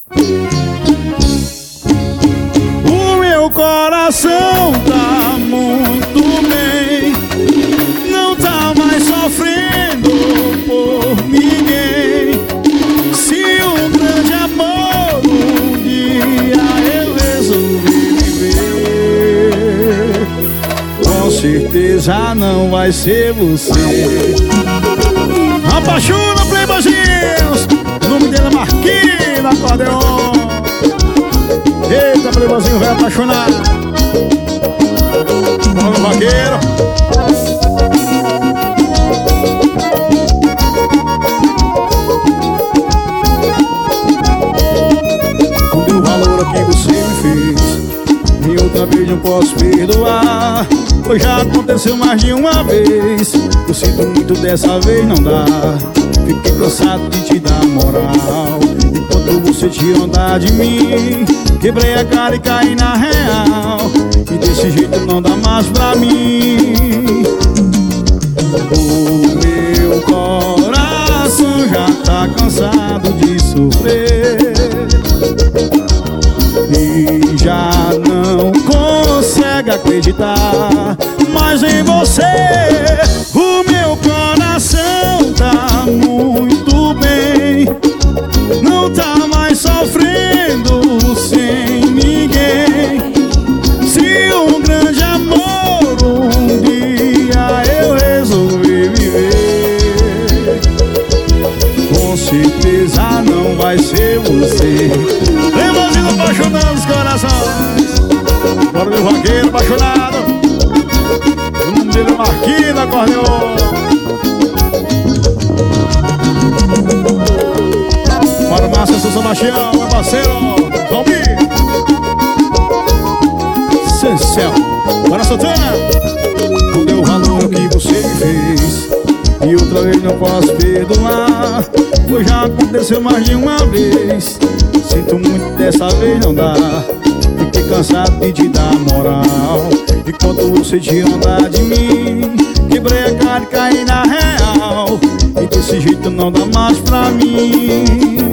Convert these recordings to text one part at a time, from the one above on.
O meu coração tá muito bem, não tá mais sofrendo por ninguém. Se um grande amor um dia eu resolver viver, com certeza não vai ser você. Apaixona, playboyzinhos. O nome dele é Marquinhos, acordeon. Eita, playboyzinho, vai apaixonar. Vamos, vaqueiro. Não deu valor ao que você me fez, e outra vez não posso perdoar, pois já aconteceu mais de uma vez. Eu sinto muito, dessa vez não dá. Fiquei cansado de te dar moral, enquanto você tira onda de mim. Quebrei a cara e caí na real, e desse jeito não dá mais pra mim. O meu coração já tá cansado de sofrer e já não consegue acreditar mais em você. O meu coração tá muito bem, não tá mais sofrendo sem ninguém. Se um grande amor um dia eu resolver viver, com certeza não vai ser você. Lembrando, apaixonando os corações. Bora, meu vaqueiro apaixonado. O nome dele é Marquinhos, acordeon. Bora, Márcia, São Sebastião, meu parceiro Valmir Cencel. Bora, Santana. Não deu valor ao que você me fez, e outra vez não posso perdoar, pois já aconteceu mais de uma vez. Sinto muito, dessa vez não dá. Fiquei cansado de te dar moral, enquanto você tira onda de mim. Quebrei a cara e caí na real, e desse jeito não dá mais pra mim.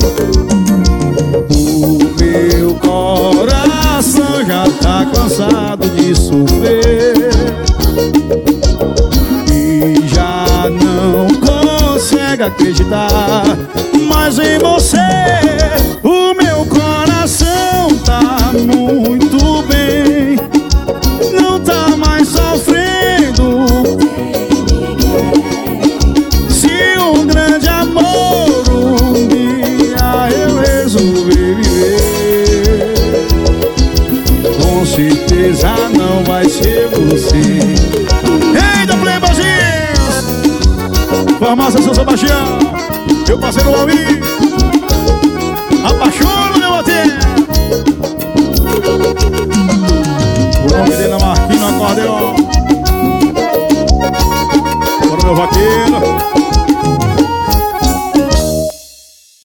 O meu coração já tá cansado de sofrer e já não consegue acreditar mais em você. O meu coração tá muito bem, não tá mais sofrendo. Se um grande amor um dia eu resolver viver, com certeza não vai ser você. Eita, playboyzinhos! Farmácia São Sebastião, meu parceiro Almir